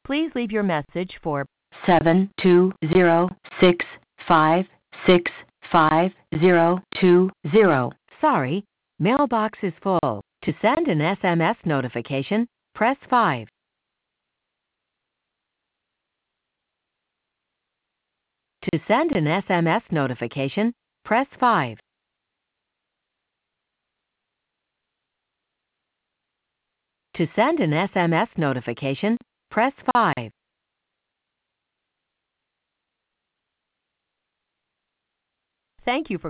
Please leave your message for 720-656-5020. Sorry, mailbox is full. To send an SMS notification, press 5. To send an SMS notification, press 5. To send an SMS notification, press 5. Thank you for